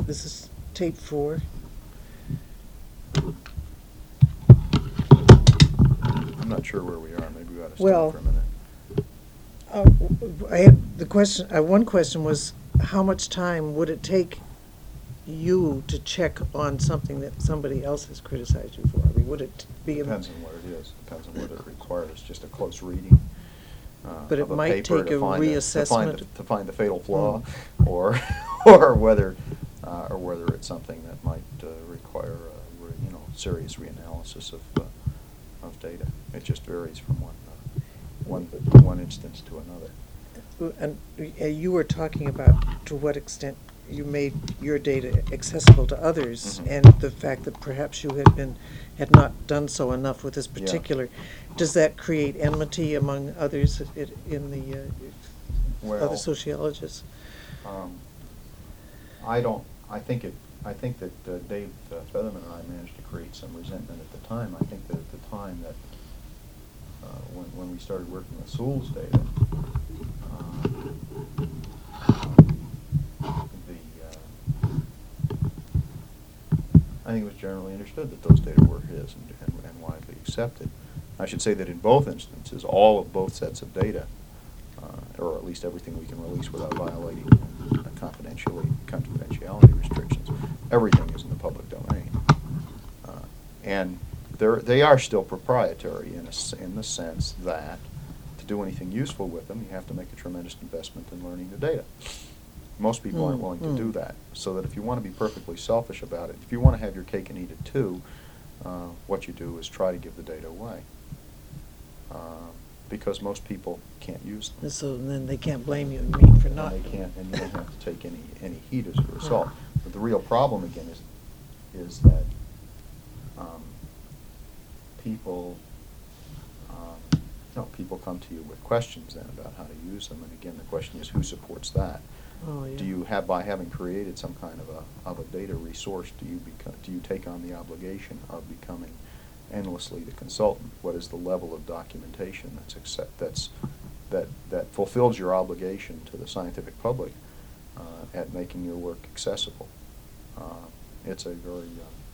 This is tape 4. I'm not sure where we are. Maybe we ought to Well, stop for a minute. I had the question. One question was, how much time would it take you to check on something that somebody else has criticized you for? I mean, would it be? Depends on what it is. Depends on what it requires. Just a close reading. But it of a might paper take to a find reassessment. to find the fatal flaw, or or whether it's something that might require serious reanalysis of data. It just varies from one instance to another. And you were talking about to what extent you made your data accessible to others, Mhm. and the fact that perhaps you had not done so enough with this particular. Does that create enmity among others in the other sociologists? I don't. I think that Dave Featherman and I managed to create some resentment at the time. I think that at the time that when we started working with Sewell's data, I think it was generally understood that those data were his and widely accepted. I should say that in both instances, all of both sets of data, or at least everything we can release without violating confidentiality restrictions, everything is in the public domain. And they are still proprietary in the sense that to do anything useful with them, you have to make a tremendous investment in learning the data. Most people aren't willing to do that. So that if you want to be perfectly selfish about it, if you want to have your cake and eat it too, what you do is try to give the data away. Because most people can't use them. So then they can't blame you and me for not. And they can't, and you don't have to take any heat as a result. But the real problem again is that people come to you with questions then about how to use them, and again the question is, who supports that? Oh, yeah. Do you have, by having created some kind of a data resource, do you take on the obligation of becoming endlessly the consultant? What is the level of documentation that fulfills your obligation to the scientific public at making your work accessible? It's a very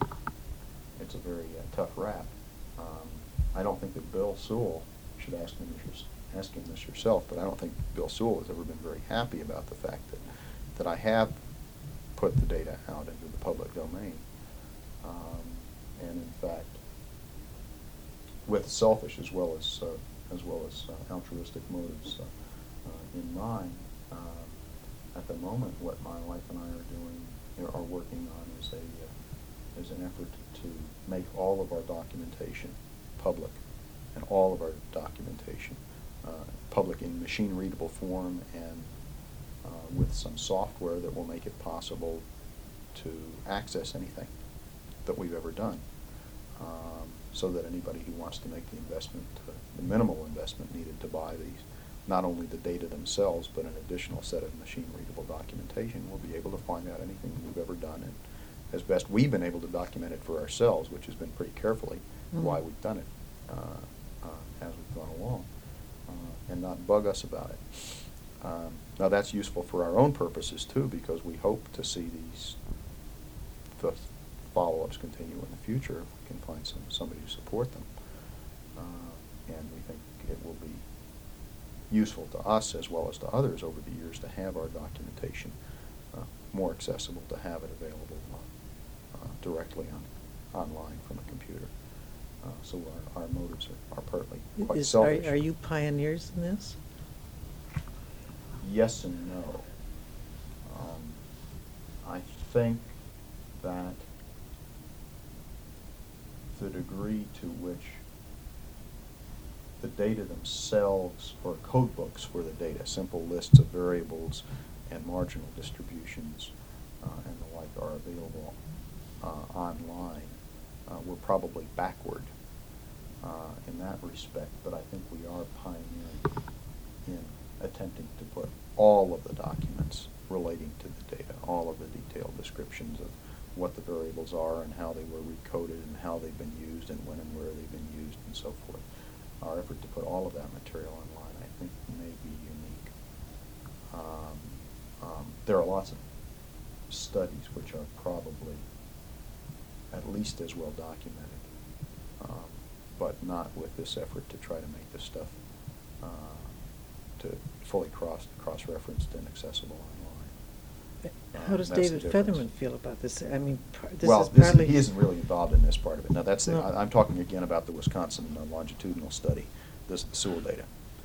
tough rap. I don't think that Bill Sewell, should ask him this yourself, but I don't think Bill Sewell has ever been very happy about the fact that I have put the data out into the public domain. And in fact, with selfish as well as altruistic motives in mind, at the moment, what my wife and I are working on is an effort to make all of our documentation public, and all of our documentation public in machine-readable form, and with some software that will make it possible to access anything that we've ever done, so that anybody who wants to make the investment, the minimal investment needed to buy these, not only the data themselves, but an additional set of machine-readable documentation, will be able to find out anything we've ever done, and as best we've been able to document it for ourselves, which has been pretty carefully, why we've done it as we've gone along, and not bug us about it. Now that's useful for our own purposes too, because we hope to see the follow-ups continue in the future if we can find somebody to support them. And we think it will be useful to us as well as to others over the years to have our documentation more accessible, to have it available directly online from a computer. So our motives are partly quite selfish. Are you pioneers in this? Yes and no. I think that the degree to which the data themselves, or code books for the data, simple lists of variables and marginal distributions and the like, are available online, we're probably backward in that respect, but I think we are pioneering in attempting to put all of the documents relating to the data, all of the detailed descriptions of what the variables are and how they were recoded and how they've been used and when and where they've been used and so forth. Our effort to put all of that material online, I think, may be unique. There are lots of studies which are probably at least as well documented, but not with this effort to try to make this stuff to fully cross-referenced and accessible online. How does That's the David difference. Featherman feel about this? I mean, this Well, is partly... he isn't really involved in this part of it. Now, that's No. I'm talking again about the Wisconsin longitudinal study, this Sewell data.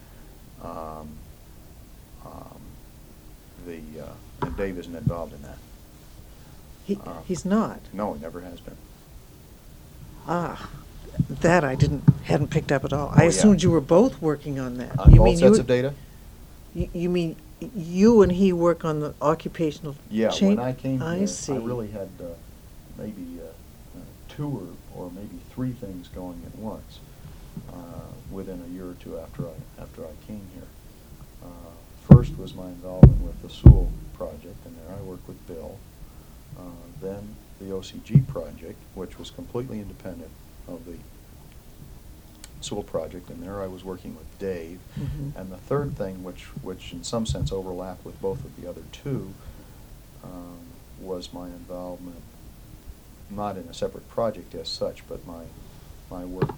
And Dave isn't involved in that. He's not? No, he never has been. Ah, that I hadn't picked up at all. Oh, I yeah. assumed you were both working on that. On You both mean sets you- of data? You mean you and he work on the occupational Yeah, change? when I came here, I see. I really had maybe two or maybe three things going at once within a year or two after I came here. First was my involvement with the Sewell project, and there I worked with Bill. Then the OCG project, which was completely independent of the Sewell project, and there I was working with Dave. Mhm. And the third thing, which in some sense overlapped with both of the other two, was my involvement, not in a separate project as such, but my work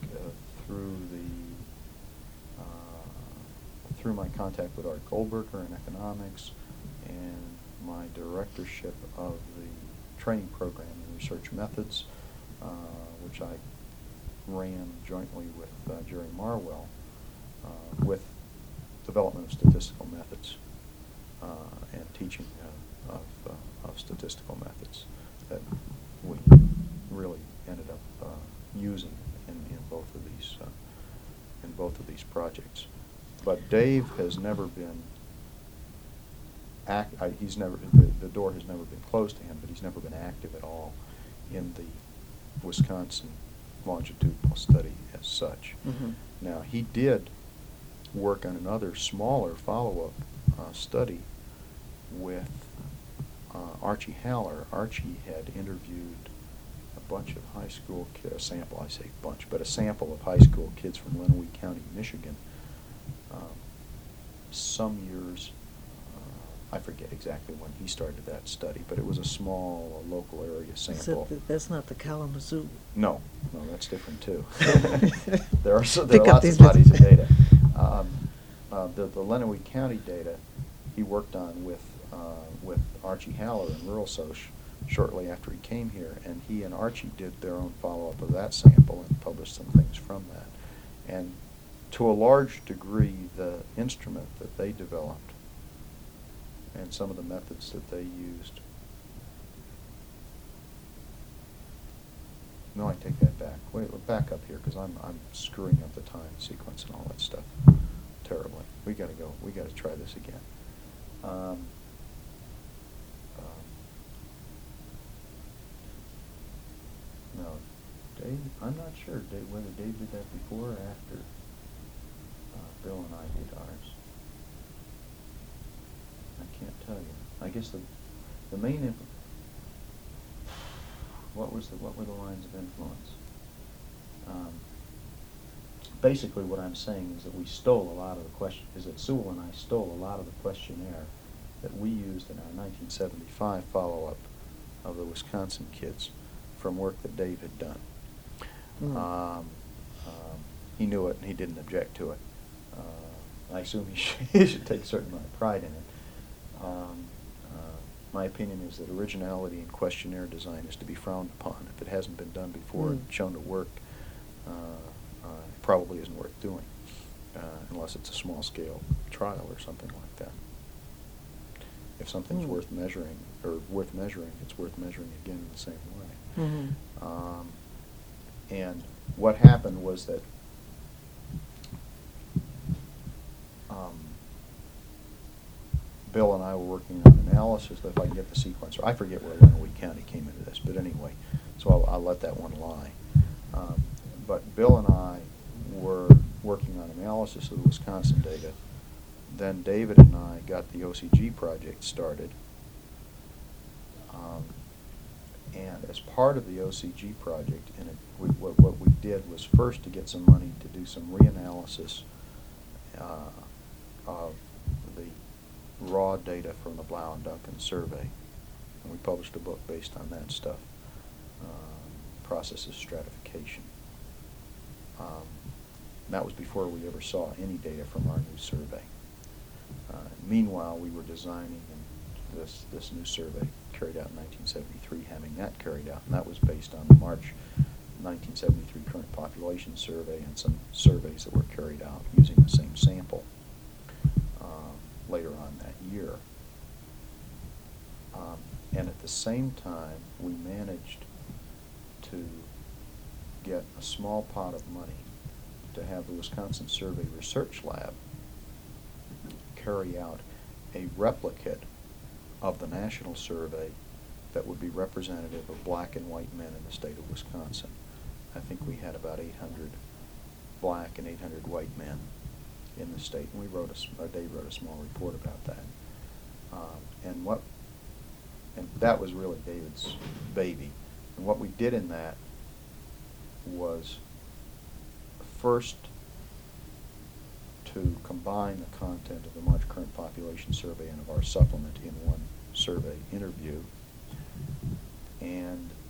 through my contact with Art Goldberger in economics and my directorship of the training program in research methods, which I ran jointly with Jerry Marwell, with development of statistical methods and teaching of statistical methods that we really ended up using in both of these projects. But Dave has never been the door has never been closed to him, but he's never been active at all in the Wisconsin longitudinal study as such. Mhm. Now, he did work on another smaller follow-up study with Archie Haller. Archie had interviewed a bunch of high school kids, a sample of high school kids from Lenawee County, Michigan. Some years, I forget exactly when he started that study, but it was a small local area sample. That's not the Kalamazoo. No, that's different too. There are Pick up lots these of bodies of bits. data. The Lenawee County data he worked on with Archie Haller in Rural Soc shortly after he came here, and he and Archie did their own follow-up of that sample and published some things from that. And to a large degree, the instrument that they developed and some of the methods that they used. No, I take that back. Wait, back up here, because I'm screwing up the time sequence and all that stuff terribly. We gotta go. We gotta try this again. No, Dave. I'm not sure whether Dave did that before or after Bill and I did ours. I can't tell you. I guess the main what were the lines of influence? Basically, what I'm saying is that we stole a lot of that Sewell and I stole a lot of the questionnaire that we used in our 1975 follow-up of the Wisconsin kids from work that Dave had done. Mm. He knew it and he didn't object to it. I assume he should take a certain amount of pride in it. My opinion is that originality in questionnaire design is to be frowned upon. If it hasn't been done before and shown to work, it probably isn't worth doing, unless it's a small-scale trial or something like that. If something's worth measuring, it's worth measuring again in the same way. Mm-hmm. And what happened was that Bill and I were working on analysis, if I can get the sequencer. I forget where Lenawee County came into this, but anyway, so I'll let that one lie. But Bill and I were working on analysis of the Wisconsin data. Then David and I got the OCG project started. And as part of the OCG project, what we did was first to get some money to do some reanalysis of the raw data from the Blau and Duncan survey. And we published a book based on that stuff, Process of Stratification. That was before we ever saw any data from our new survey. Meanwhile, we were designing this new survey carried out in 1973, having that carried out, and that was based on the March 1973 current population survey and some surveys that were carried out using the same sample later on that year. And at the same time, we managed to get a small pot of money to have the Wisconsin Survey Research Lab carry out a replicate of the national survey that would be representative of black and white men in the state of Wisconsin. I think we had about 800 black and 800 white men in the state, and Dave wrote a small report about that. And that was really David's baby. And what we did in that was first to combine the content of the March Current Population Survey and of our supplement in one survey interview, and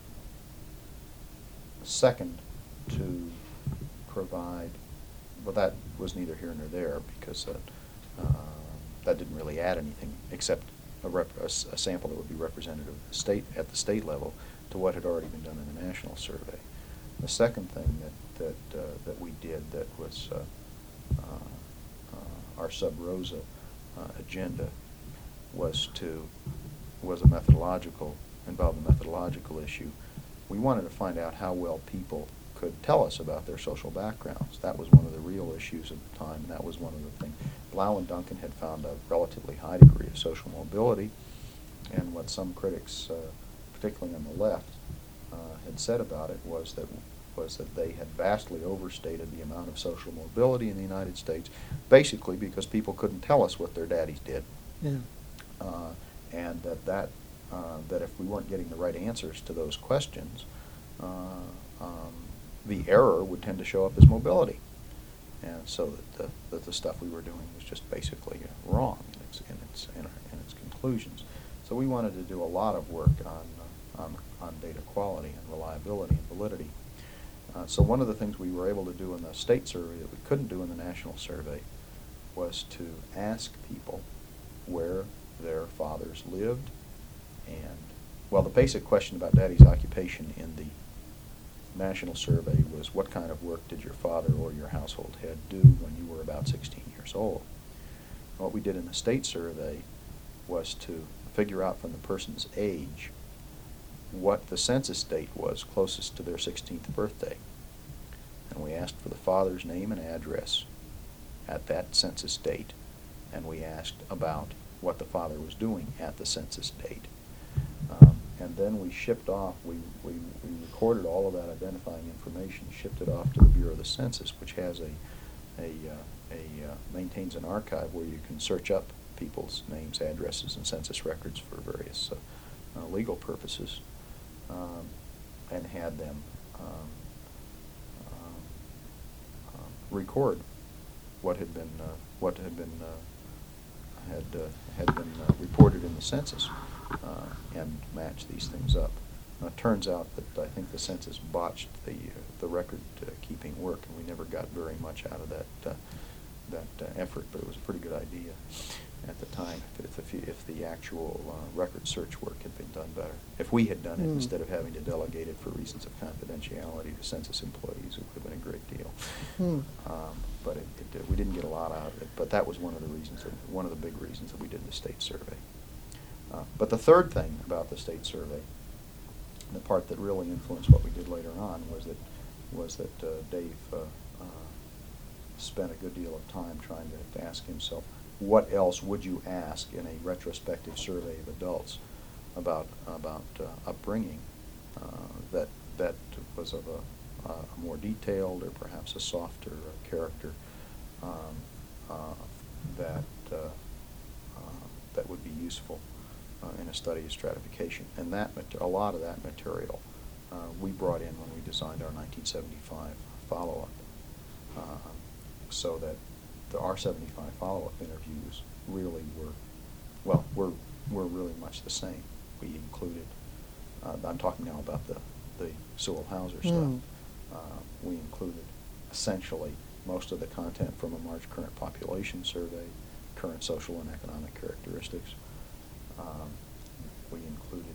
second to provide, well, that was neither here nor there because that didn't really add anything except a sample that would be representative of the state at the state level to what had already been done in the national survey. The second thing that we did that was our sub rosa agenda involved a methodological issue. We wanted to find out how well people could tell us about their social backgrounds. That was one of the real issues at the time, and that was one of the things. Blau and Duncan had found a relatively high degree of social mobility, and what some critics, particularly on the left, had said about it was that they had vastly overstated the amount of social mobility in the United States, basically because people couldn't tell us what their daddies did. Yeah. And that if we weren't getting the right answers to those questions, the error would tend to show up as mobility. And so that the stuff we were doing was just basically wrong in its conclusions. So we wanted to do a lot of work on data quality and reliability and validity. So one of the things we were able to do in the state survey that we couldn't do in the national survey was to ask people where their fathers lived, and, well, the basic question about daddy's occupation in the national survey was what kind of work did your father or your household head do when you were about 16 years old. What we did in the state survey was to figure out from the person's age what the census date was closest to their 16th birthday. And we asked for the father's name and address at that census date, and we asked about what the father was doing at the census date. And then we shipped off, we recorded all of that identifying information, shipped it off to the Bureau of the Census, which has maintains an archive where you can search up people's names, addresses, and census records for various legal purposes, and had them record what had been reported in the census, and match these things up. It turns out that I think the census botched the record keeping work, and we never got very much out of that effort, but it was a pretty good idea at the time if the actual record search work had been done better. If we had done it instead of having to delegate it for reasons of confidentiality to census employees, it would have been a great deal. But we didn't get a lot out of it. But that was one of the big reasons that we did the state survey. But the third thing about the state survey, the part that really influenced what we did later on, was that Dave spent a good deal of time trying to ask himself, what else would you ask in a retrospective survey of adults about upbringing that was of a more detailed or perhaps a softer character that would be useful in a study of stratification. And a lot of that material we brought in when we designed our 1975 follow-up, so that our 75 follow-up interviews really were really much the same. we included, I'm talking now about the Sewell Hauser Mm. stuff. We included essentially most of the content from a March current population survey, current social and economic characteristics. We included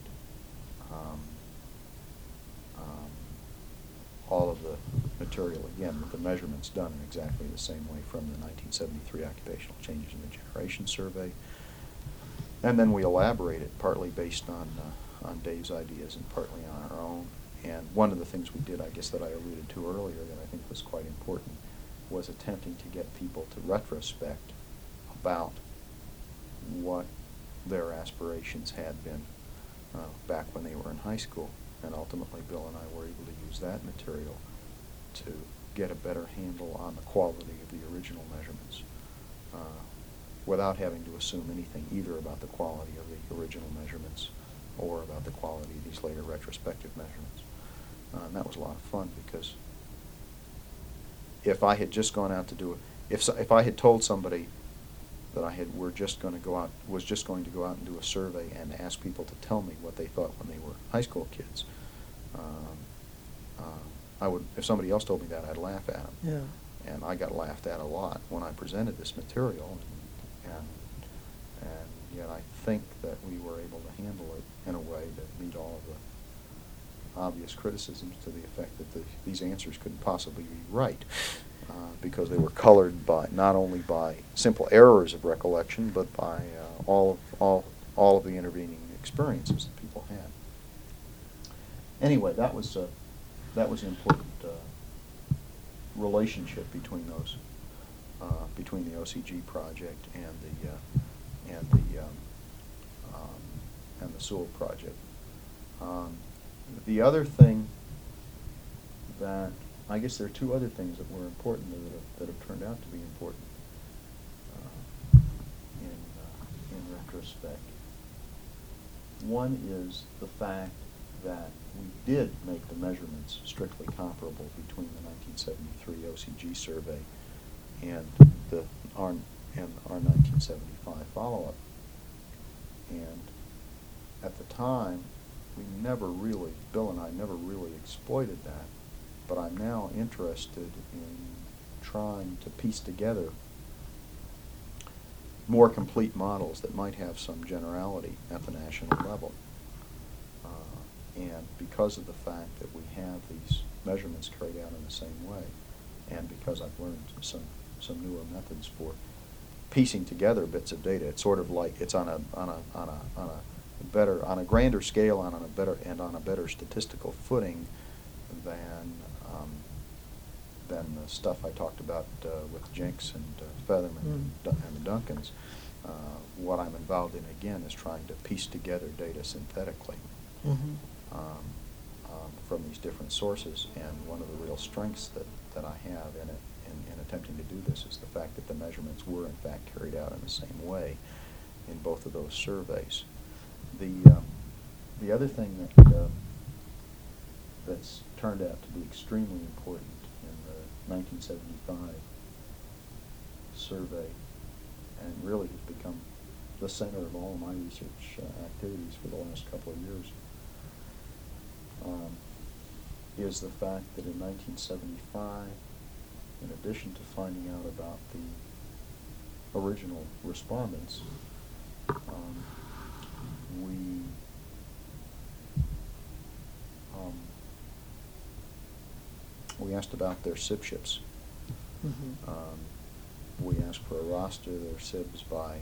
all of the material, again, with the measurements done in exactly the same way from the 1973 Occupational Changes in the Generation Survey. And then we elaborated, partly based on Dave's ideas and partly on our own. And one of the things we did, I guess, that I alluded to earlier that I think was quite important was attempting to get people to retrospect about what their aspirations had been back when they were in high school. And ultimately, Bill and I were able to use that material to get a better handle on the quality of the original measurements without having to assume anything either about the quality of the original measurements or about the quality of these later retrospective measurements. And that was a lot of fun because if I had just gone out to do it, if I had told somebody that was just going to go out and do a survey and ask people to tell me what they thought when they were high school kids, I would, if somebody else told me that, I'd laugh at them. Yeah. And I got laughed at a lot when I presented this material, and yet I think that we were able to handle it in a way that meet all of the obvious criticisms to the effect that these answers couldn't possibly be right, because they were colored by not only by simple errors of recollection, but by all of the intervening experiences that people had. Anyway, that was an important relationship between those, between the OCG project and the Sewell project. The other thing that, I guess there are two other things that were important that have turned out to be important in retrospect. One is the fact that we did make the measurements strictly comparable between the 1973 OCG survey and our 1975 follow-up. And at the time, Bill and I never really exploited that, but I'm now interested in trying to piece together more complete models that might have some generality at the national level. And because of the fact that we have these measurements carried out in the same way, and because I've learned some newer methods for piecing together bits of data, it's sort of like it's on a grander scale, on a better statistical footing than the stuff I talked about with Jenks and Featherman and the Duncans. What I'm involved in again is trying to piece together data synthetically. Mm-hmm. From these different sources, and one of the real strengths that I have in attempting to do this is the fact that the measurements were in fact carried out in the same way in both of those surveys. The other thing that's turned out to be extremely important in the 1975 survey, and really has become the center of all of my research activities for the last couple of years, is the fact that in 1975, in addition to finding out about the original respondents, we asked about their SIBships. Mm-hmm. We asked for a roster of their SIBs by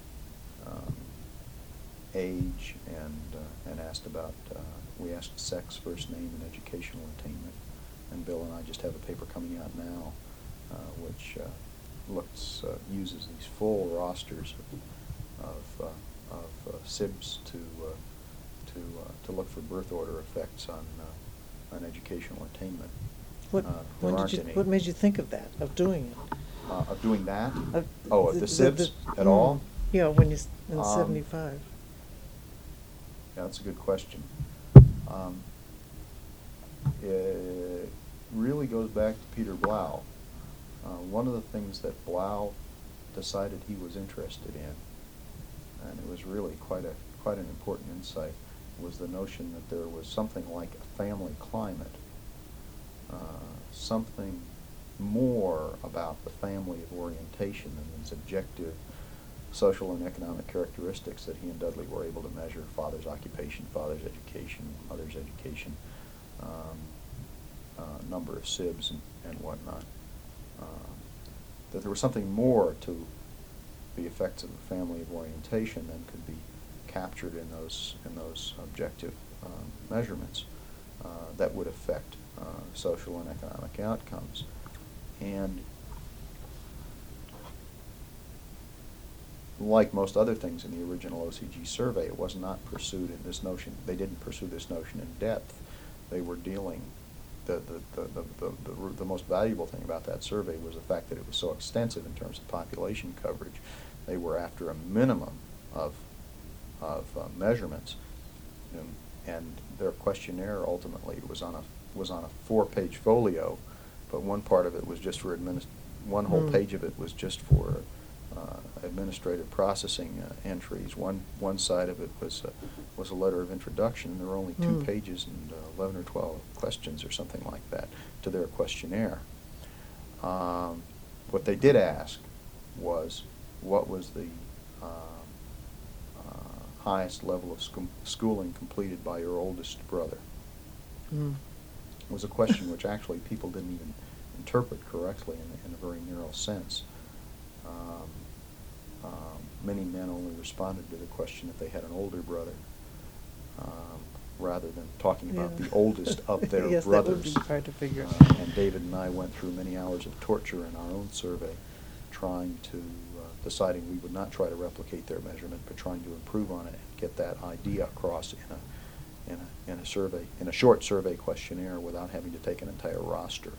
age, and asked about, we asked sex, first name, and educational attainment. And Bill and I just have a paper coming out now which uses these full rosters of SIBs to look for birth order effects on educational attainment. What made you think of that, of doing it? Of doing that? Of the SIBs at all? Yeah, when you in 75. Yeah, that's a good question. It really goes back to Peter Blau. One of the things that Blau decided he was interested in, and it was really quite an important insight, was the notion that there was something like a family climate, something more about the family of orientation than these objective social and economic characteristics that he and Dudley were able to measure: father's occupation, father's education, mother's education, number of sibs, and whatnot. That there was something more to the effects of the family of orientation than could be captured in those objective measurements that would affect social and economic outcomes. And like most other things in the original OCG survey, it was not pursued in this notion. They didn't pursue this notion in depth. They were dealing. The most valuable thing about that survey was the fact that it was so extensive in terms of population coverage. They were after a minimum of measurements, and their questionnaire ultimately was on a 4-page folio, but one part of it was just for one whole page of it was just for administrative processing entries. One side of it was a letter of introduction, and there were only 2 pages and 11 or 12 questions or something like that to their questionnaire. What they did ask was, what was the highest level of schooling completed by your oldest brother? It was a question which actually people didn't even interpret correctly in a very narrow sense. Many men only responded to the question if they had an older brother, rather than talking about the oldest of their yes, brothers. That would be hard to figure out. And David and I went through many hours of torture in our own survey, trying to deciding we would not try to replicate their measurement, but trying to improve on it and get that idea across in a survey, in a short survey questionnaire, without having to take an entire roster.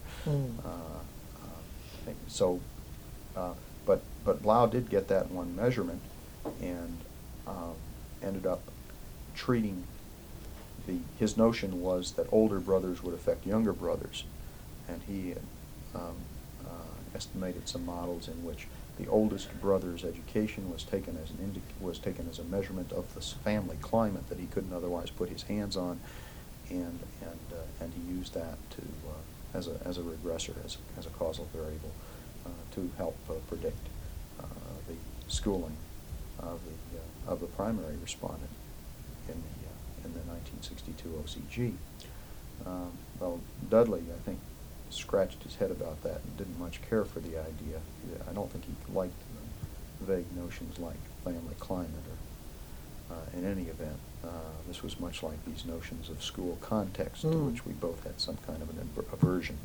But Blau did get that one measurement, and ended up treating his notion was that older brothers would affect younger brothers, and he estimated some models in which the oldest brother's education was taken as a measurement of the family climate that he couldn't otherwise put his hands on, and he used that to as a regressor, as a causal variable, to help predict the schooling of the primary respondent in the 1962 OCG. Well, Dudley, I think, scratched his head about that and didn't much care for the idea. I don't think he liked vague notions like family climate, or in any event, this was much like these notions of school context, to which we both had some kind of an aversion.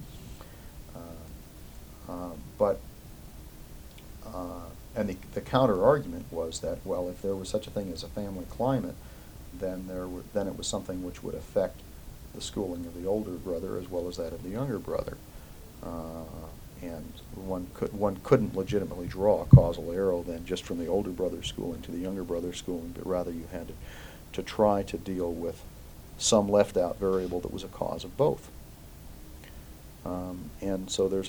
And the counter argument was that, well, if there was such a thing as a family climate, then it was something which would affect the schooling of the older brother as well as that of the younger brother, and one couldn't legitimately draw a causal arrow then just from the older brother's schooling to the younger brother's schooling, but rather you had to try to deal with some left out variable that was a cause of both. And so there's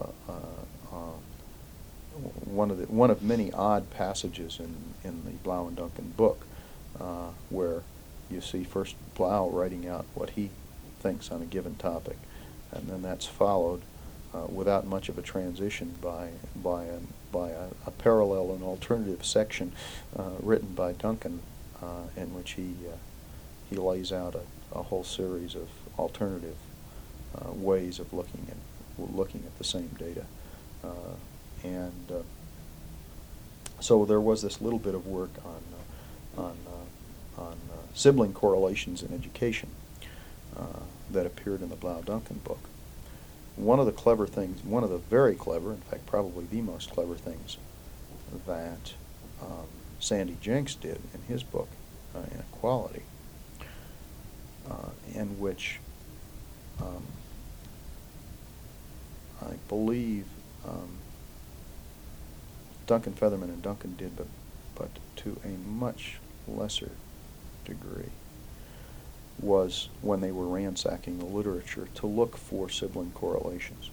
one of many odd passages in the Blau and Duncan book, where you see first Blau writing out what he thinks on a given topic, and then that's followed without much of a transition by a parallel and alternative section written by Duncan, in which he lays out a whole series of alternative ways of looking at the same data, and so there was this little bit of work on sibling correlations in education that appeared in the Blau-Duncan book. One of the very clever, in fact probably the most clever things that Sandy Jenks did in his book, Inequality, in which I believe Duncan Featherman and Duncan did, but to a much lesser degree, was when they were ransacking the literature to look for sibling correlations.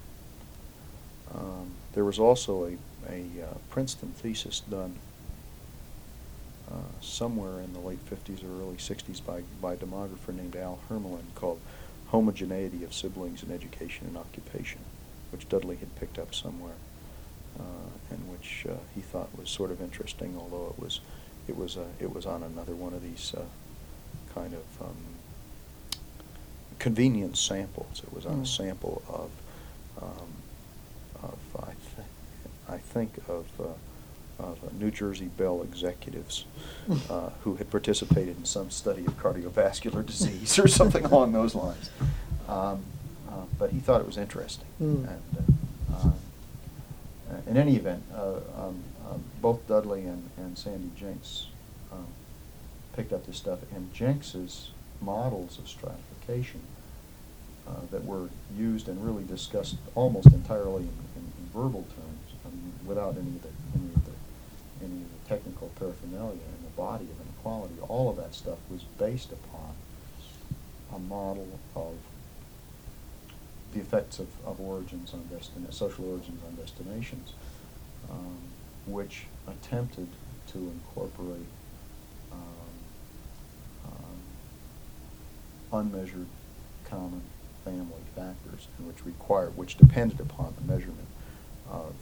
There was also a Princeton thesis done somewhere in the late 50s or early 60s by a demographer named Al Hermelin called Homogeneity of Siblings in Education and Occupation, which Dudley had picked up somewhere, and which he thought was sort of interesting, although it was on another one of these kind of convenience samples. It was on a sample of I think of New Jersey Bell executives who had participated in some study of cardiovascular disease or something along those lines. But he thought it was interesting. And in any event, both Dudley and Sandy Jenks picked up this stuff, and Jenks's models of stratification that were used and really discussed almost entirely in verbal terms, without any of the technical paraphernalia in the body of inequality. All of that stuff was based upon a model of the effects of origins on social origins on destinations, which attempted to incorporate unmeasured common family factors, and which depended upon the measurement of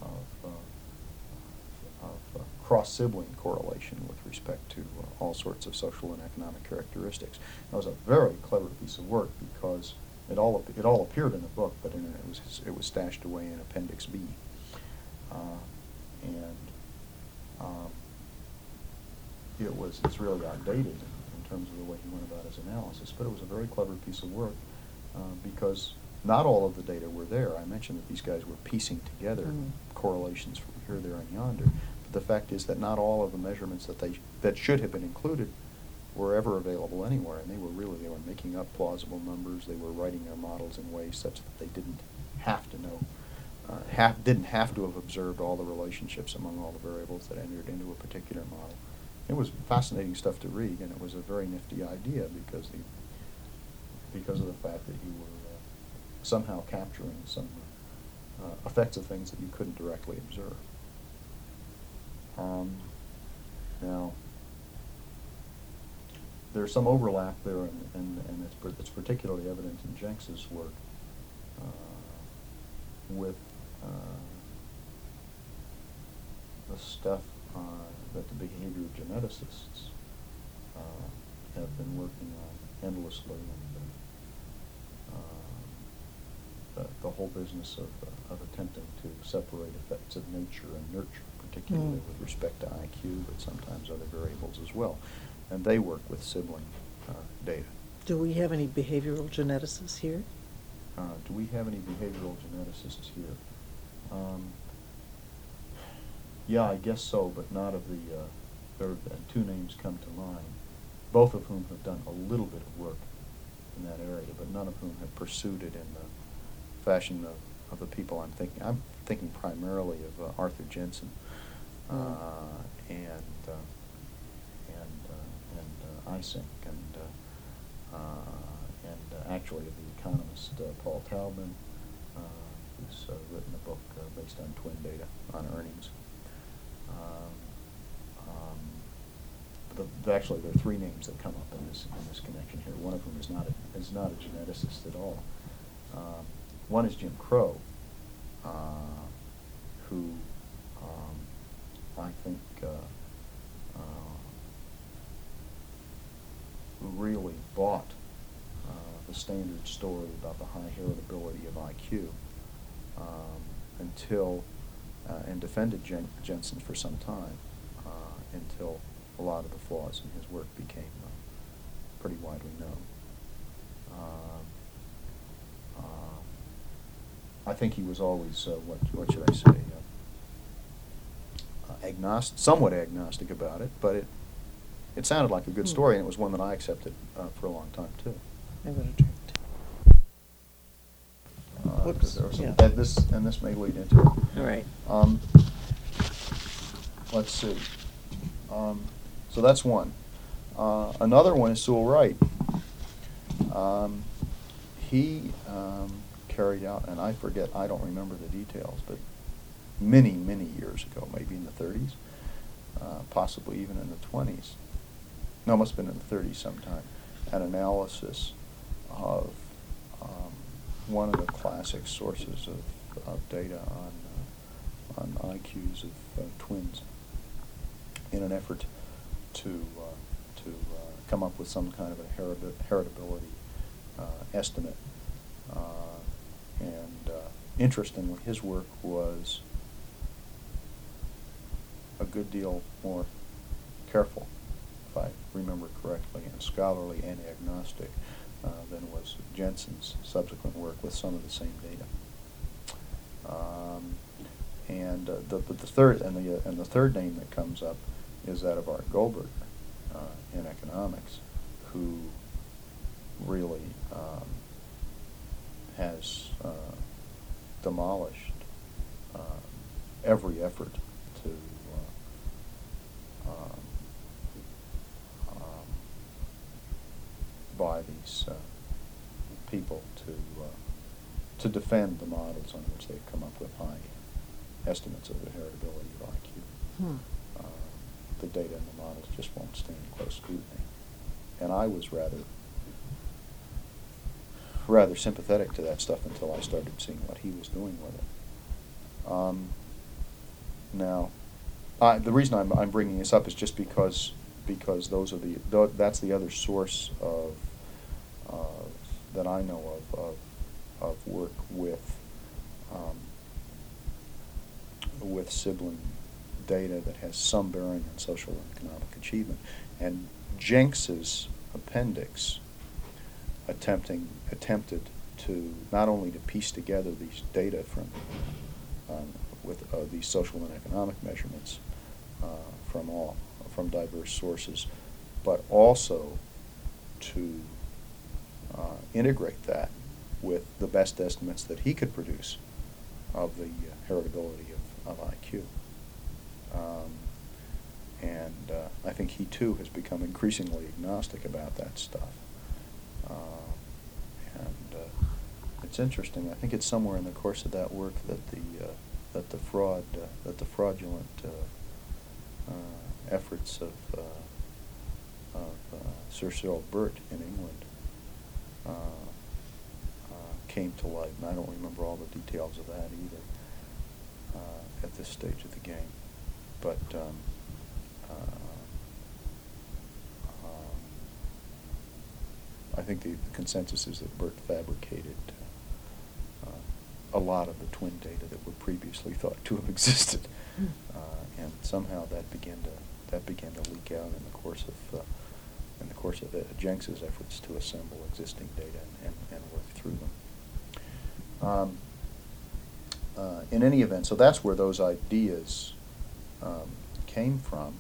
cross-sibling correlation with respect to all sorts of social and economic characteristics. That was a very clever piece of work because it all appeared in the book, but it was stashed away in Appendix B, it's really outdated in terms of the way he went about his analysis. But it was a very clever piece of work because not all of the data were there. I mentioned that these guys were piecing together correlations from here, there, and yonder. But the fact is that not all of the measurements that should have been included were ever available anywhere, and they were making up plausible numbers. They were writing their models in ways such that they didn't have to know, didn't have to have observed all the relationships among all the variables that entered into a particular model. It was fascinating stuff to read, and it was a very nifty idea because of the fact that you were somehow capturing some effects of things that you couldn't directly observe. Now, there's some overlap there, and it's particularly evident in Jenks's work with the stuff that the behavior geneticists have been working on endlessly, and the whole business of attempting to separate effects of nature and nurture, particularly with respect to IQ, but sometimes other variables as well. And they work with sibling data. Do we have any behavioral geneticists here? Do we have any behavioral geneticists here? Yeah, I guess so, but not of the, two names come to mind, both of whom have done a little bit of work in that area, but none of whom have pursued it in the fashion of the people I'm thinking. I'm thinking primarily of Arthur Jensen and Eysenck, and actually the economist Paul Taubman, who's written a book based on twin data on earnings. Actually, there are three names that come up in this connection here. One of whom is not a geneticist at all. One is Jim Crow, who I think really bought the standard story about the high heritability of IQ and defended Jensen for some time until a lot of the flaws in his work became pretty widely known. I think he was always, what should I say, somewhat agnostic about it, but it sounded like a good story, and it was one that I accepted for a long time, too. I'm going to drink tea. And this may lead into it. All right. Let's see. So that's one. Another one is Sewell Wright. He carried out, and I don't remember the details, but many, many years ago, maybe in the 30s, possibly even in the 20s. No, it must have been in the 30s sometime. An analysis of one of the classic sources of data on IQs of twins, in an effort to come up with some kind of a heritability estimate. And interestingly, his work was a good deal more careful, if I remember correctly, and scholarly and agnostic than was Jensen's subsequent work with some of the same data. And the third name that comes up is that of Art Goldberger in economics, who really has demolished every effort to by these people to defend the models on which they've come up with high estimates of the heritability of IQ. The data in the models just won't stand close scrutiny. And I was rather sympathetic to that stuff until I started seeing what he was doing with it. Now, the reason I'm bringing this up is just because those are that's the other source of that I know of work with sibling data that has some bearing on social and economic achievement. And Jenks's appendix attempted to not only to piece together these data from with these social and economic measurements from diverse sources, but also to integrate that with the best estimates that he could produce of the heritability of IQ. And I think he too has become increasingly agnostic about that stuff. And it's interesting. I think it's somewhere in the course of that work that the fraudulent efforts of Sir Cyril Burt in England came to light, and I don't remember all the details of that either at this stage of the game. But I think the consensus is that Burt fabricated a lot of the twin data that were previously thought to have existed, and somehow that began to leak out in the course of Jenks's efforts to assemble existing data and work through them. In any event, so that's where those ideas came from.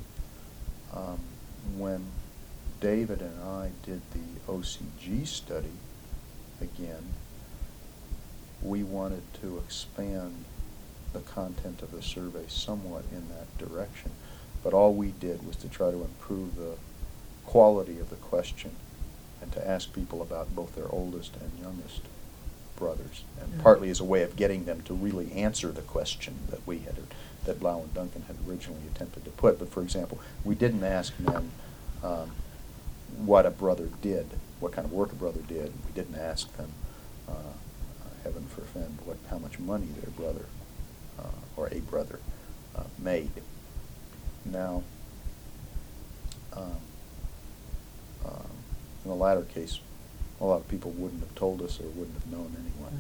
When David and I did the OCG study, again, we wanted to expand the content of the survey somewhat in that direction, but all we did was to try to improve the quality of the question and to ask people about both their oldest and youngest brothers, and partly as a way of getting them to really answer the question that Blau and Duncan had originally attempted to put. But for example, we didn't ask men what a brother did, what kind of work a brother did. We didn't ask them, heaven forfend, how much money their brother or a brother made. Now, in the latter case, a lot of people wouldn't have told us or wouldn't have known anyway.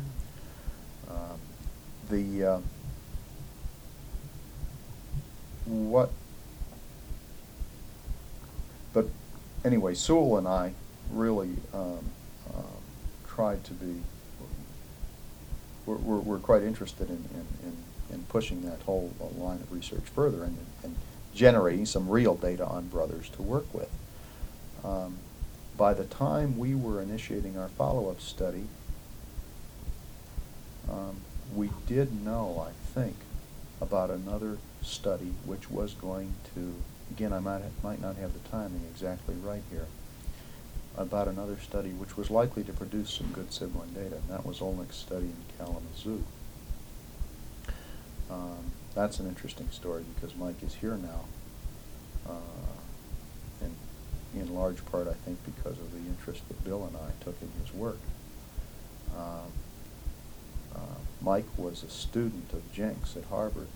But anyway, Sewell and I really tried to be. We're quite interested in pushing that whole line of research further and generating some real data on brothers to work with. By the time we were initiating our follow-up study, we did know, I think, about another study which was going to, again, I might not have the timing exactly right here, about another study which was likely to produce some good sibling data, and that was Olnick's study in Kalamazoo. That's an interesting story because Mike is here now, and in large part, I think, because of the interest that Bill and I took in his work. Mike was a student of Jenks at Harvard,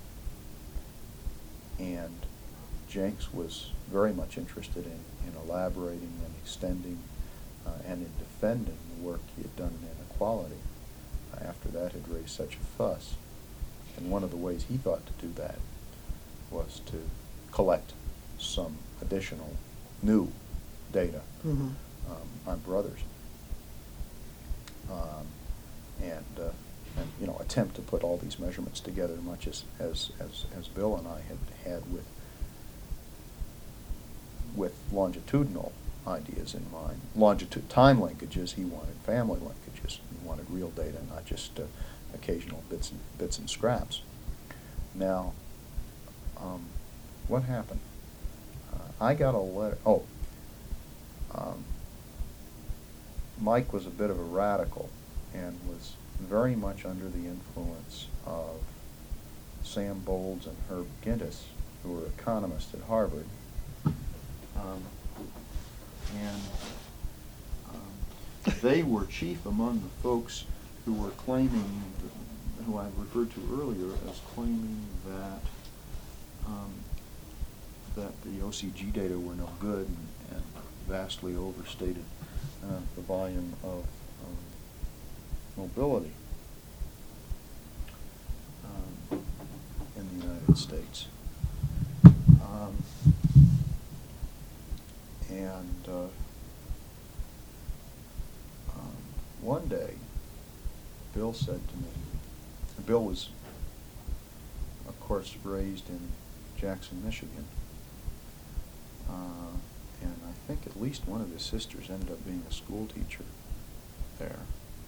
and Jenks was very much interested in elaborating and extending and in defending the work he had done in inequality after that had raised such a fuss. And one of the ways he thought to do that was to collect some additional new data on brothers, and attempt to put all these measurements together, much as Bill and I had with longitudinal ideas in mind. Time linkages, he wanted family linkages. He wanted real data, not just occasional bits and scraps. Now, what happened? I got a letter. Mike was a bit of a radical and was very much under the influence of Sam Bolds and Herb Gintis, who were economists at Harvard. They were chief among the folks who were claiming, who I referred to earlier as claiming that the OCG data were no good and vastly overstated the volume of mobility in the United States. One day, Bill said to me, Bill was, of course, raised in Jackson, Michigan, and I think at least one of his sisters ended up being a school teacher there.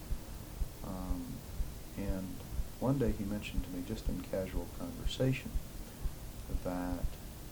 And one day he mentioned to me, just in casual conversation, that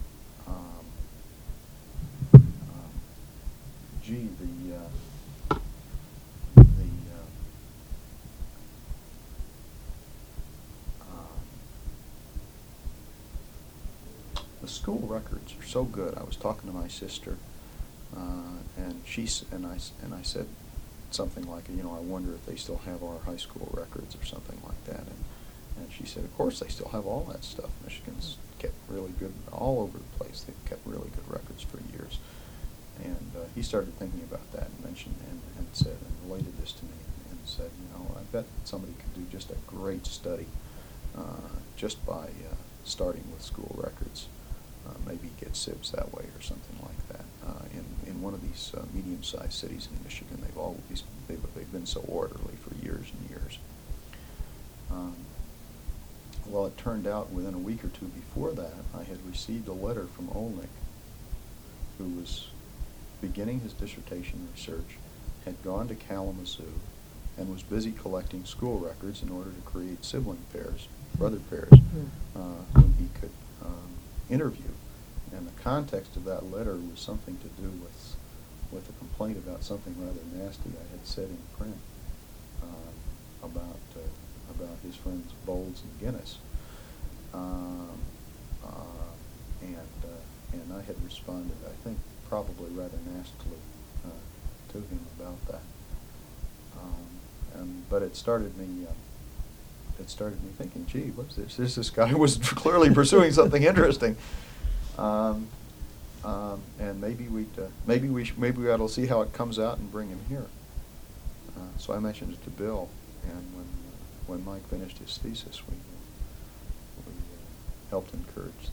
the school records are so good. I was talking to my sister, and I said something like, I wonder if they still have our high school records or something like that. And she said, of course they still have all that stuff. Michigan's kept really good all over the place. They've kept really good records for years. And he started thinking about that and mentioned and said and related this to me and said, I bet somebody could do just a great study just by starting with school records. Maybe get SIBs that way or something like that. In one of these medium-sized cities in Michigan, they've been so orderly for years and years. Well, it turned out within a week or two before that, I had received a letter from Olnick, who was beginning his dissertation research, had gone to Kalamazoo, and was busy collecting school records in order to create sibling pairs, brother pairs, whom he could interview. And the context of that letter was something to do with a complaint about something rather nasty I had said in print about his friends Bolds and Guinness, and I had responded, I think, probably rather nastily to him about that. But it started me thinking, gee, what's this? This guy was clearly pursuing something interesting. And maybe we ought to see how it comes out and bring him here. So I mentioned it to Bill, and when Mike finished his thesis, we helped encourage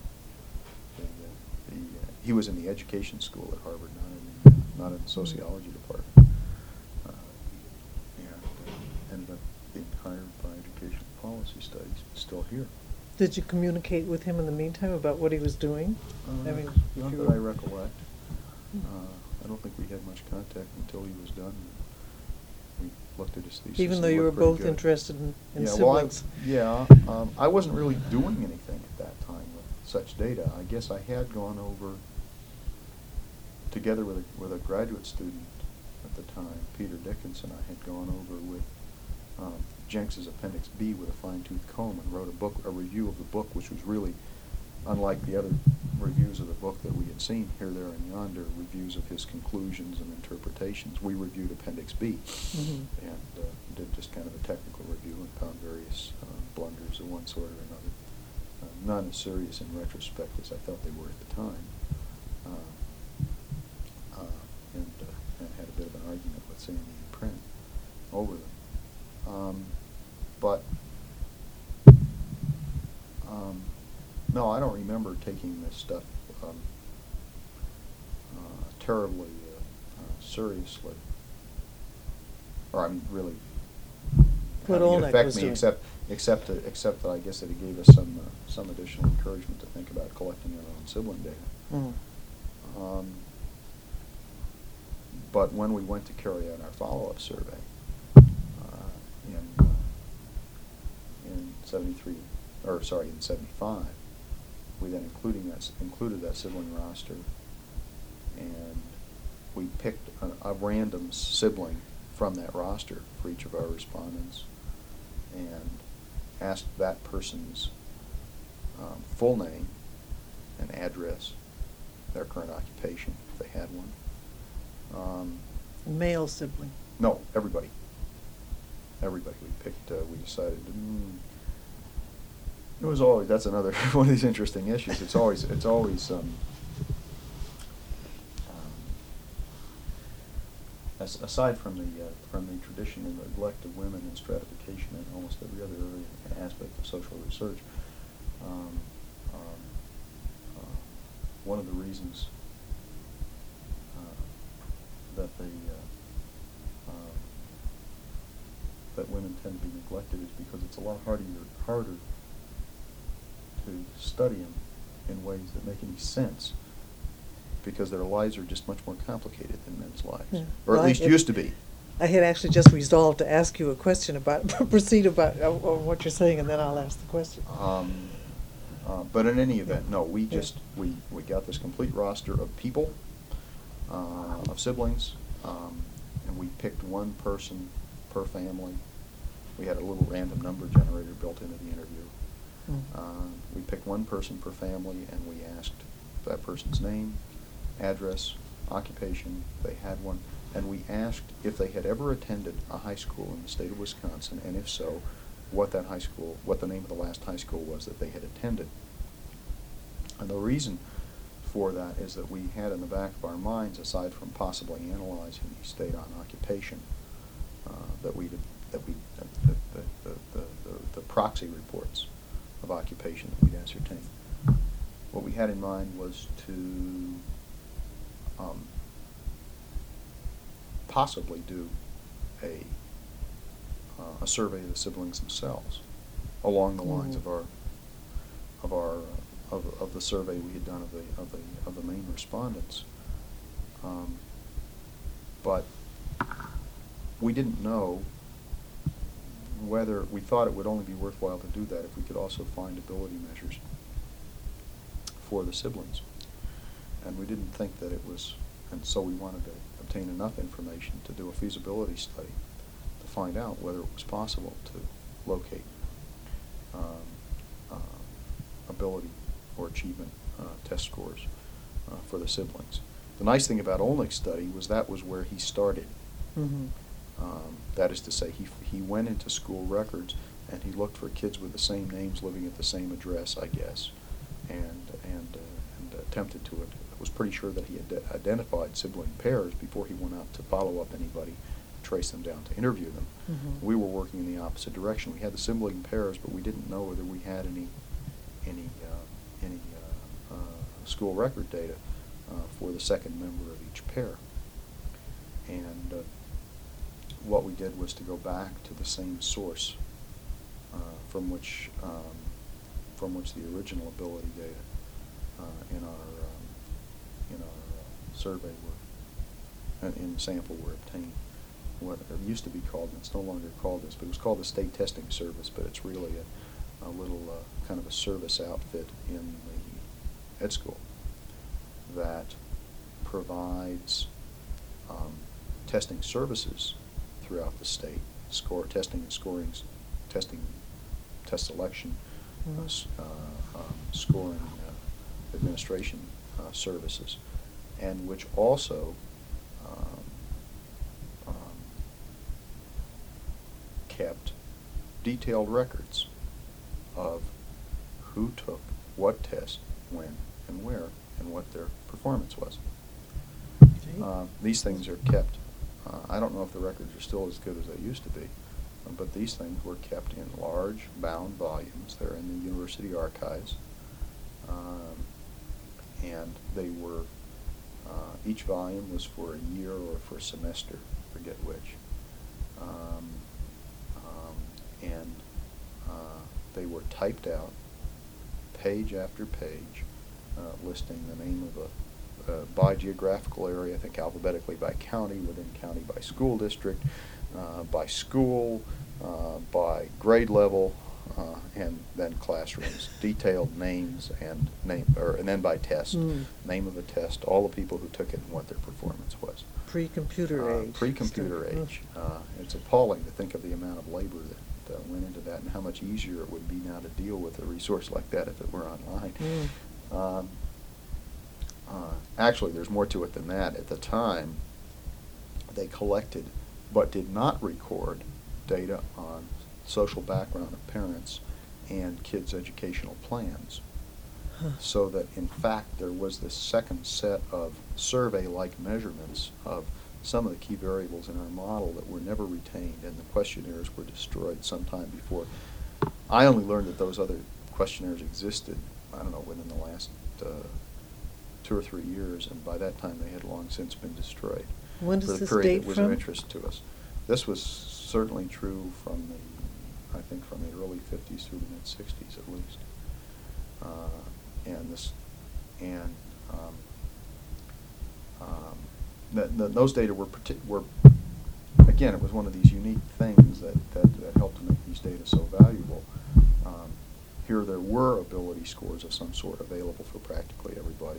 he was in the education school at Harvard, not in the sociology department, and ended up being hired by Educational Policy Studies, still here. Did you communicate with him in the meantime about what he was doing? Not that I recollect. I don't think we had much contact until he was done. We looked at his thesis. Even though you were both interested in siblings. I wasn't really doing anything at that time with such data. I guess I had gone over, together with a graduate student at the time, Peter Dickinson, I had gone over with Jenks's Appendix B with a fine-tooth comb and wrote a review of the book, which was really unlike the other reviews of the book that we had seen, Here, There, and Yonder, reviews of his conclusions and interpretations. We reviewed Appendix B, and did just kind of a technical review and found various blunders of one sort or another. None as serious in retrospect as I thought they were at the time. And had a bit of an argument with Sandy in print over them. No, I don't remember taking this stuff terribly seriously. Or I mean, really What having it Olnek affect was me, doing. except that I guess that it gave us some additional encouragement to think about collecting our own sibling data. But when we went to carry out our follow-up survey in 75, we then included that sibling roster, and we picked a random sibling from that roster for each of our respondents and asked that person's full name and address, their current occupation, if they had one. Male sibling. No, everybody. Everybody. We decided, it was always, that's another one of these interesting issues. It's always aside from the tradition and the neglect of women and stratification in almost every other area and aspect of social research, one of the reasons that women tend to be neglected is because it's a lot harder to study them in ways that make any sense, because their lives are just much more complicated than men's lives, Yeah. or Well, at least used to be. I had actually just resolved to ask you a question about, proceed about what you're saying, and then I'll ask the question. But in any event, no, we got this complete roster of people, of siblings, and we picked one person per family. We had a little random number generator built into the interview. We picked one person per family, and we asked that person's name, address, occupation, if they had one, and we asked if they had ever attended a high school in the state of Wisconsin, and if so, what the name of the last high school was that they had attended. And the reason for that is that we had in the back of our minds, aside from possibly analyzing the state on occupation, the proxy reports of occupation that we'd ascertained. What we had in mind was to possibly do a survey of the siblings themselves, along the lines of the survey we had done of the main respondents. But we didn't know whether, we thought it would only be worthwhile to do that if we could also find ability measures for the siblings. And we didn't think that it was, and so we wanted to obtain enough information to do a feasibility study to find out whether it was possible to locate ability or achievement test scores for the siblings. The nice thing about Olnek's study was that was where he started. That is to say, he went into school records and he looked for kids with the same names living at the same address, I guess, and attempted to it. I was pretty sure that he had identified sibling pairs before he went out to follow up anybody, trace them down to interview them. We were working in the opposite direction. We had the sibling pairs, but we didn't know whether we had any school record data for the second member of each pair. And what we did was to go back to the same source from which the original ability data in our survey in the sample were obtained. What it used to be called, and it's no longer called this, but it was called the State Testing Service, but it's really a little kind of a service outfit in the ed school that provides testing services throughout the state, testing and scoring, testing, test selection, scoring, administration services, and which also kept detailed records of who took what test, when, and where, and what their performance was. These things are kept. I don't know if the records are still as good as they used to be, but these things were kept in large bound volumes. They're in the university archives, and they were, each volume was for a year or for a semester, forget which. And they were typed out, page after page, listing the name of by geographical area, I think alphabetically by county, within county by school district, by school, by grade level, and then classrooms, detailed names and then by test, name of the test, all the people who took it and what their performance was. Pre-computer age. Pre-computer age. It's appalling to think of the amount of labor that went into that and how much easier it would be now to deal with a resource like that if it were online. Actually, there's more to it than that. At the time, they collected but did not record data on social background of parents and kids' educational plans. So that, in fact, there was this second set of survey-like measurements of some of the key variables in our model that were never retained, and the questionnaires were destroyed sometime before. I only learned that those other questionnaires existed, I don't know, within the last 2 or 3 years, and by that time they had long since been destroyed. When does for the this period date that was from? of interest to us. This was certainly true from the, I think, from the early 50s through the mid-60s at least. Those data were again, it was one of these unique things that helped to make these data so valuable. Here there were ability scores of some sort available for practically everybody,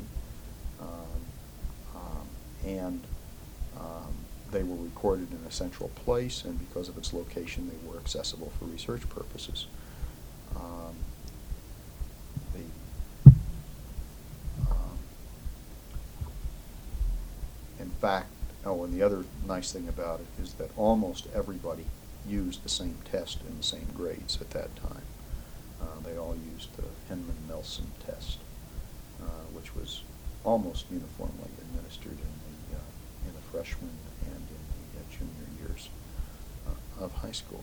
and they were recorded in a central place, and because of its location, they were accessible for research purposes. In fact, and the other nice thing about it is that almost everybody used the same test in the same grades at that time. They all used the Henman-Nelson test, which was almost uniformly administered in the freshman and in the junior years of high school.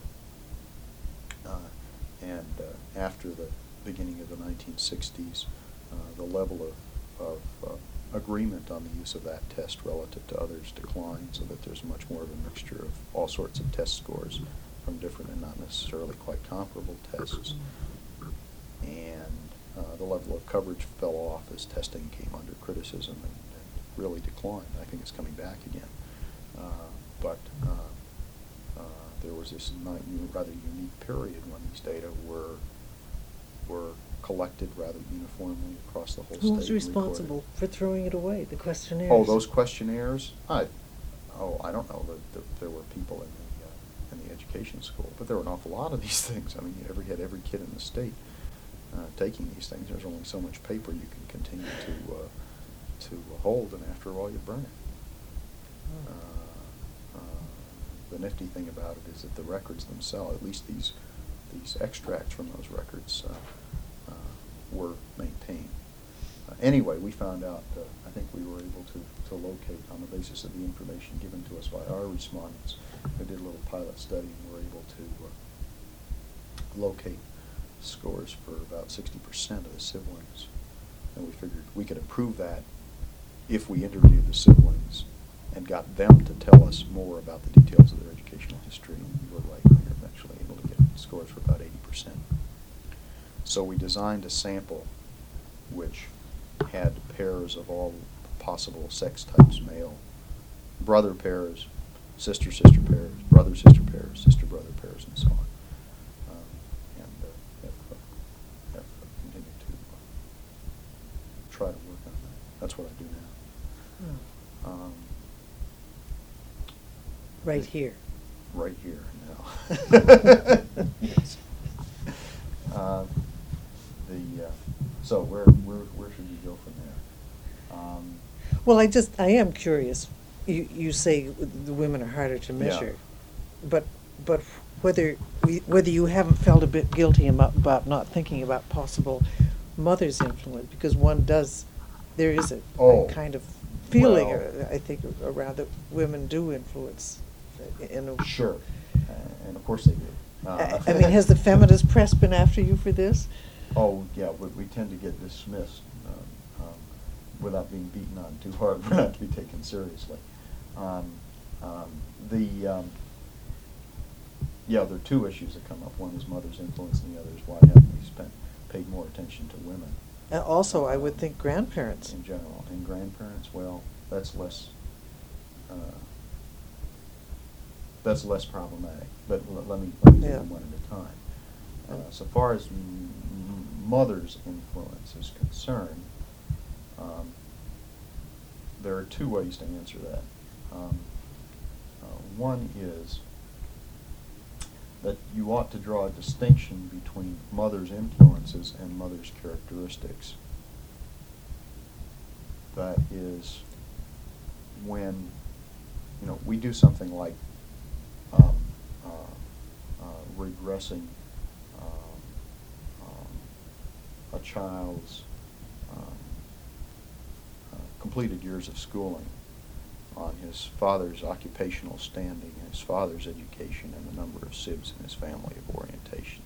After the beginning of the 1960s, the level of agreement on the use of that test relative to others declined, so that there's much more of a mixture of all sorts of test scores from different and not necessarily quite comparable tests. And the level of coverage fell off as testing came under criticism and really declined. I think it's coming back again. But there was this rather unique period when these data were collected rather uniformly across the whole state. Who was responsible for throwing it away, the questionnaires? Oh, those questionnaires? I don't know. There were people in the education school, but there were an awful lot of these things. I mean, you had every kid in the state taking these things. There's only so much paper you can continue to hold, and after a while you burn it. The nifty thing about it is that the records themselves, at least these extracts from those records, were maintained. Anyway, we found out, I think we were able to locate, on the basis of the information given to us by our respondents, we did a little pilot study and were able to locate scores for about 60% of the siblings. And we figured we could improve that if we interviewed the siblings and got them to tell us more about the details of their educational history. And we were right, we were eventually able to get scores for about 80%. So we designed a sample which had pairs of all possible sex types, male, brother pairs, sister-sister pairs, brother-sister pairs, sister-brother pairs, and so on. Have continued to try to work on that. That's what I do now. Right here. Right here now. Yes. So where should we go from Well, I am curious. You say the women are harder to measure, but whether you haven't felt a bit guilty about not thinking about possible mother's influence, because there is a kind of feeling, I think, around that women do influence in a. Sure, and of course they do. I mean, has the feminist press been after you for this? Oh, yeah, we tend to get dismissed without being beaten on too hard for not to be taken seriously. There are two issues that come up. One is mother's influence, and the other is why haven't we paid more attention to women. Also, I would think grandparents. In general. And grandparents, well, that's less problematic. But let me do them one at a time. So far as mother's influence is concerned, there are two ways to answer that. One is that you ought to draw a distinction between mother's influences and mother's characteristics. That is, when we do something like regressing a child's completed years of schooling on his father's occupational standing, and his father's education, and the number of sibs in his family of orientation.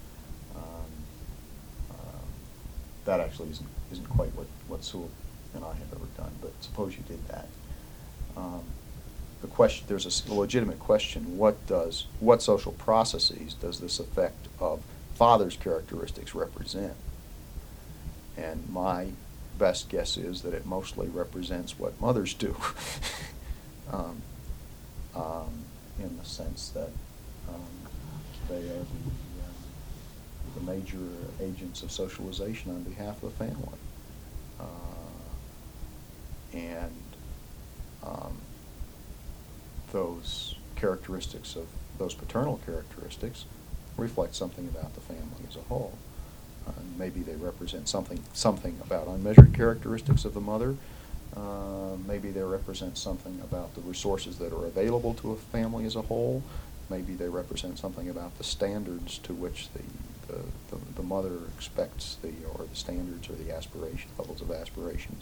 That actually isn't quite what Sewell and I have ever done, but suppose you did that. There's a legitimate question: what social processes does this effect of father's characteristics represent? And my best guess is that it mostly represents what mothers do, in the sense that they are the major agents of socialization on behalf of the family. And those characteristics of those paternal characteristics reflect something about the family as a whole. Maybe they represent something about unmeasured characteristics of the mother. Maybe they represent something about the resources that are available to a family as a whole. Maybe they represent something about the standards to which the mother expects or the standards or the levels of aspirations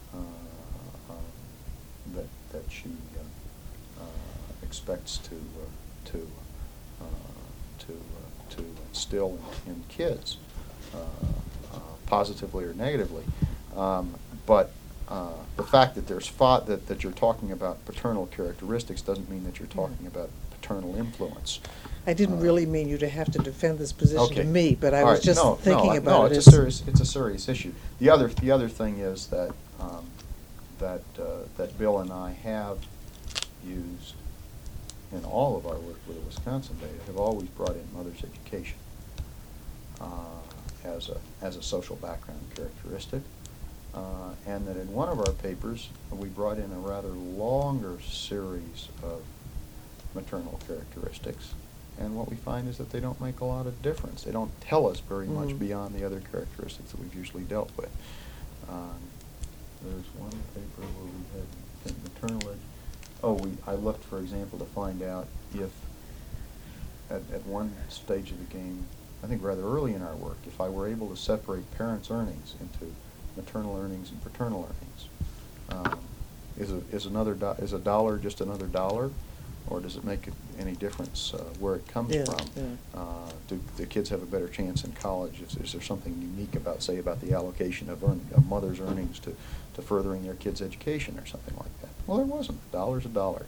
that she expects to instill in kids, positively or negatively. But the fact that that you're talking about paternal characteristics doesn't mean that you're talking about paternal influence. I didn't really mean you to have to defend this position to me, but I was just thinking about it. It's a serious issue. The other thing is that that Bill and I have used in all of our work with the Wisconsin data, have always brought in mother's education as a social background characteristic, and that in one of our papers we brought in a rather longer series of maternal characteristics, and what we find is that they don't make a lot of difference. They don't tell us very much beyond the other characteristics that we've usually dealt with. There's one paper where we had maternal I looked, for example, to find out if at one stage of the game, I think rather early in our work, if I were able to separate parents' earnings into maternal earnings and paternal earnings. Is a dollar just another dollar, or does it make any difference where it comes from? Yeah. Do the kids have a better chance in college? Is there something unique about the allocation of mother's earnings to furthering their kids' education or something like that? Well, there wasn't. A dollar's a dollar.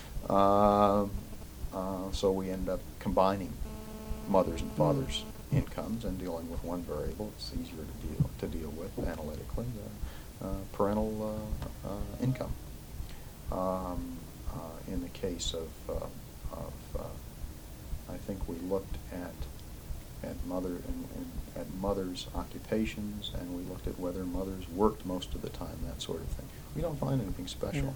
So we end up combining mother's and father's incomes and dealing with one variable. It's easier to deal with analytically, parental income. In the case of I think we looked at mothers' occupations, and we looked at whether mothers worked most of the time, that sort of thing. We don't find anything special.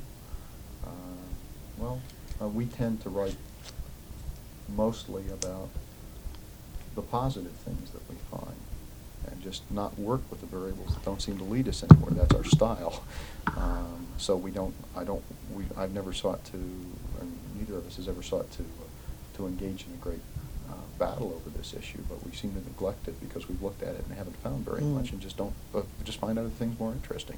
We tend to write mostly about the positive things that we find, and and just not work with the variables that don't seem to lead us anywhere. That's our style. So I've never sought to, and neither of us has ever sought to engage in a great battle over this issue, but we seem to neglect it because we've looked at it and haven't found very much, and just find other things more interesting.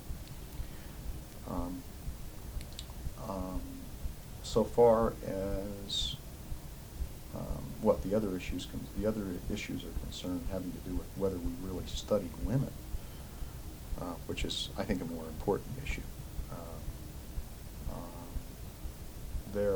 So far as what the other issues are concerned, having to do with whether we really studied women, which is, I think, a more important issue. They're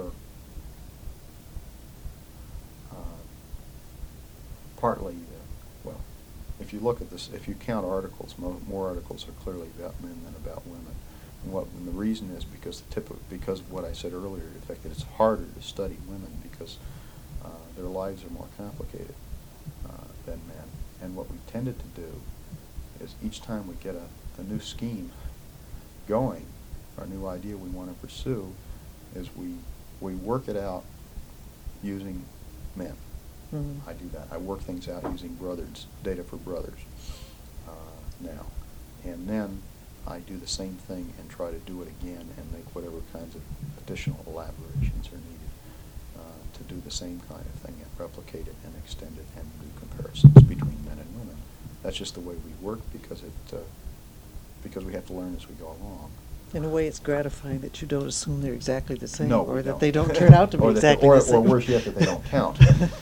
partly, well, if you look at this, if you count articles, more articles are clearly about men than about women. And the reason is because of what I said earlier, the fact that it's harder to study women because their lives are more complicated than men. And what we tended to do is each time we get a new scheme going, or a new idea we want to pursue, is we work it out using men. I do that. I work things out using data for brothers now. And then I do the same thing and try to do it again and make whatever kinds of additional elaborations are needed to do the same kind of thing and replicate it and extend it and do comparisons between men and women. That's just the way we work because we have to learn as we go along. In a way, it's gratifying that you don't assume they're exactly the same, No, or we that don't. they don't turn out to be exactly the same. Or worse yet, that they don't count.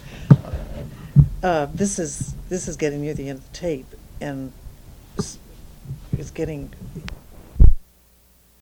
This is getting near the end of the tape, and it's getting